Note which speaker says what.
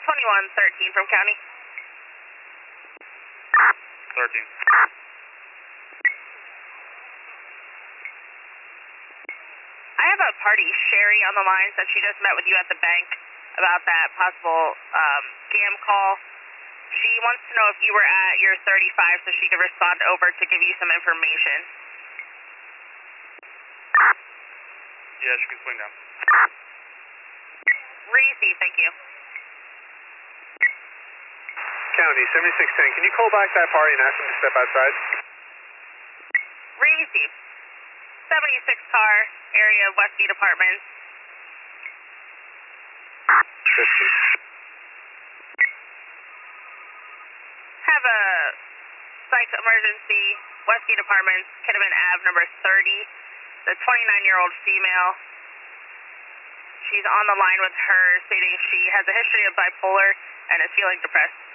Speaker 1: 2113 from county.
Speaker 2: 13.
Speaker 1: I have a party, Sherry, on the line, said she just met with you at the bank about that possible scam call. She wants to know if you were at your 35 so she could respond over to give you some information.
Speaker 2: Yeah, she can swing down.
Speaker 1: Receive, thank you.
Speaker 3: County 7610, can you call back that party and ask them to step outside?
Speaker 1: Receive. 76 car, area of Westgate Apartments.
Speaker 3: 50.
Speaker 1: Have a psych emergency, Westgate Apartments, Kidman Ave, number 30. The 29-year-old female. She's on the line with her, stating she has a history of bipolar and is feeling depressed.